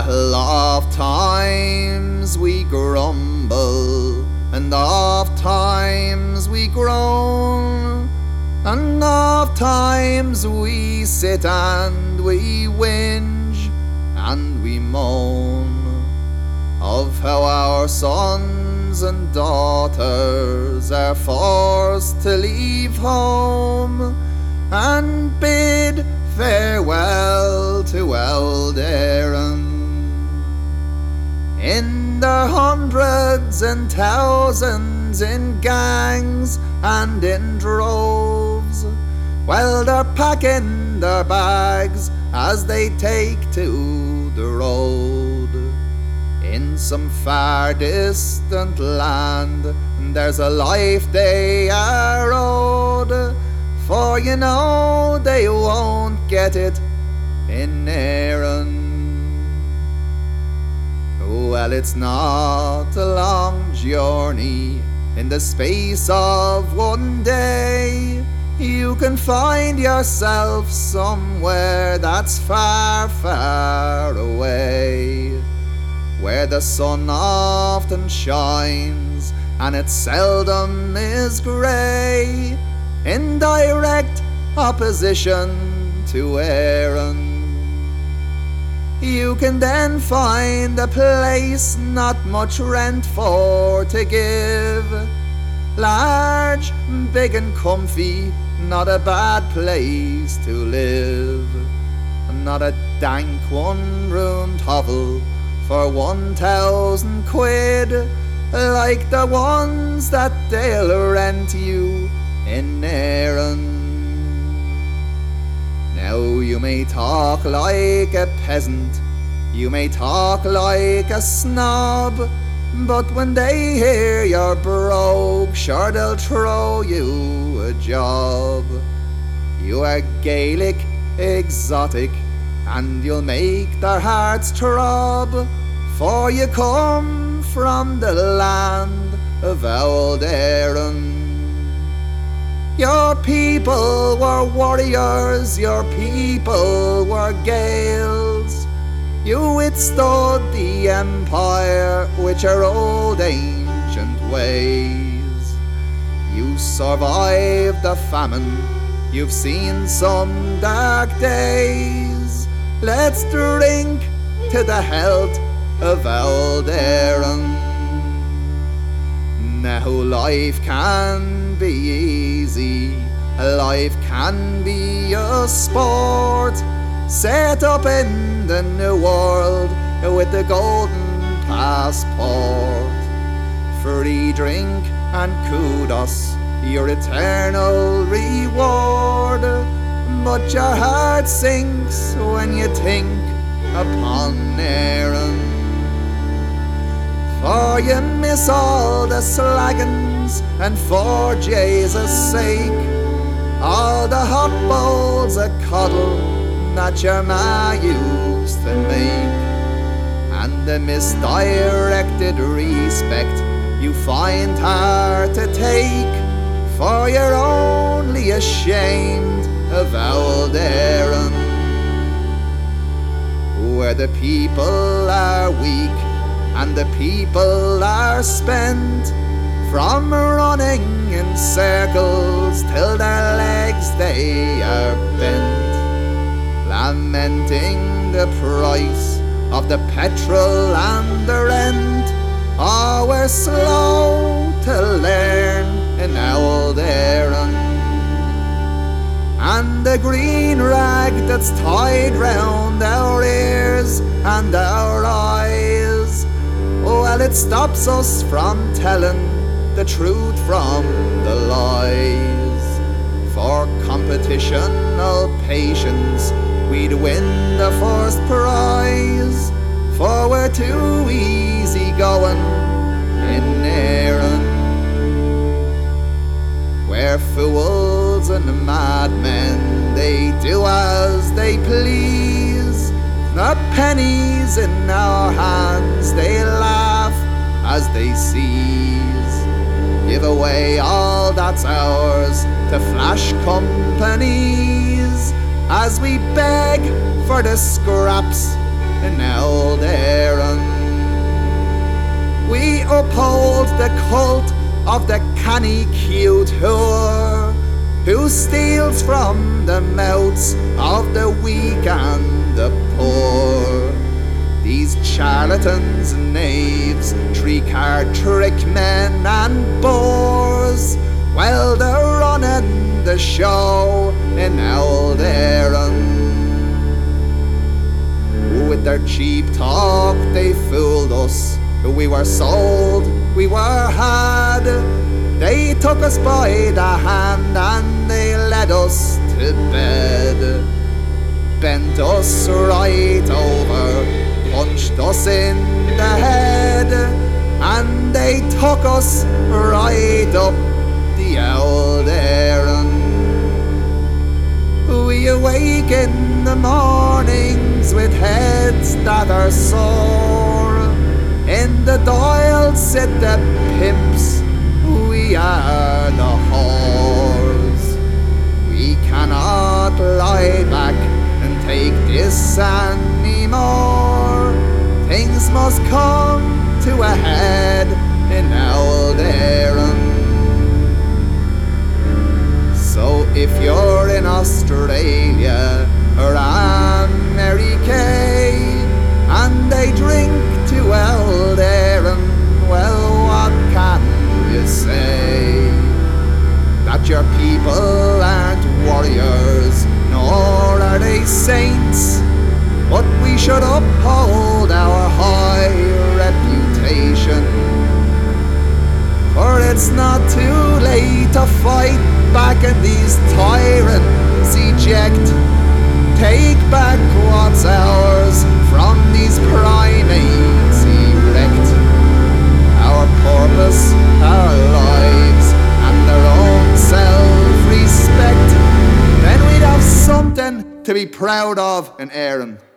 Well, oft times we grumble, and oft times we groan, and oft times we sit and we whinge and we moan of how our sons and daughters are forced to leave home and bid farewell to Old Erin. In their hundreds and thousands, in gangs and in droves, while they're packing their bags as they take to the road. In some far distant land, there's a life they are owed, for you know they won't get it in Erin. Well, it's not a long journey. In the space of one day, you can find yourself somewhere that's far, far away, where the sun often shines and it seldom is grey, in direct opposition to Erin. You can then find a place not much rent for to give, large, big and comfy, not a bad place to live, not a dank one-roomed hovel for 1,000 quid, like the ones that they'll rent you in Erin. Now you may talk like a peasant, you may talk like a snob, but when they hear you're broke, sure they'll throw you a job. You are Gaelic, exotic, and you'll make their hearts throb, for you come from the land of Old Erin. Your people were warriors, your people were Gaels. You withstood the empire with your old ancient ways. You survived the famine, you've seen some dark days. Let's drink to the health of Old Erin. Now life can be easy, life can be a sport, set up in the new world with the golden passport. Free drink and kudos, your eternal reward, but your heart sinks when you think upon Erin. For you miss all the slaggins, and for Jesus' sake, all the hot bowls of coddle that your ma used to make, and the misdirected respect you find hard to take, for you're only ashamed of Old Erin, where the people are weak and the people are spent from running in circles till their legs they are bent, lamenting the price of the petrol and the rent. Oh, we're slow to learn in Old Erin, and the green rag that's tied round our ears and our eyes, well, it stops us from telling the truth from the lies. For competitional patience, we'd win the first prize, for we're too easy going in Erin, where fools and madmen, they do as they please. The pennies in our hands, they laugh as they seize. Give away all that's ours to flash companies, as we beg for the scraps in Old Erin. We uphold the cult of the canny cuteur, who steals from the mouths of the weak and the poor. These charlatans and knaves, three-card trick men and bores, well, they're running the show in Old Erin. With their cheap talk they fooled us. We were sold, we were had. They took us by the hand and they led us to bed. Bent us right over, punched us in the head, and they took us right up the Old Erin. We awake in the mornings with heads that are sore. In the dial sit the pimps, we are the whores. We cannot lie back and take this anymore. Things must come to a head in Old Erin. So if you're in Australia or America and they drink to Old Erin, well, what can you say? That your people aren't warriors, nor are they saints, but we should uphold our high reputation. For it's not too late to fight back and these tyrants eject. Take back what's ours from these primates erect. Our purpose, our lives, and their own self-respect. Then we'd have something to be proud of in Erin.